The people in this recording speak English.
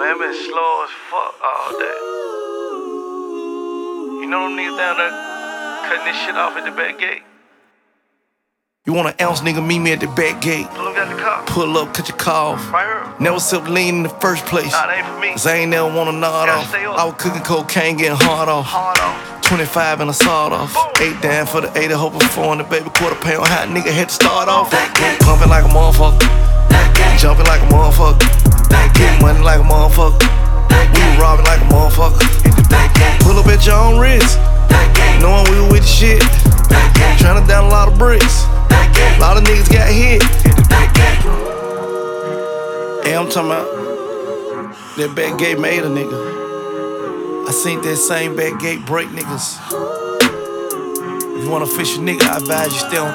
Man, it been slow as fuck all day. You know them niggas down there cutting this shit off at the back gate? You want an ounce, nigga, meet me at the back gate. Pull up at the car. Pull up, cut your car off. Right here. Never sipped lean in the first place. Nah, that ain't for me. Cause I ain't never wanna nod Gotta off. stay up. I was cooking cocaine, getting hard off. Hard off. 25 and a sawed off. Boom. 8 down for the 80, hoping for in the baby quarter pound hot nigga had to start off. Pumping like a motherfucker. Jumping like a motherfucker. Getting money like a motherfucker. We was robbing like a motherfucker. Pull up at your own wrist. Knowing we were with the shit. Tryna down a lot of bricks. A lot of niggas got hit. Hey, I'm talking about that back gate made a nigga. I seen that same back gate break niggas. If you wanna fish a nigga, I advise you stay on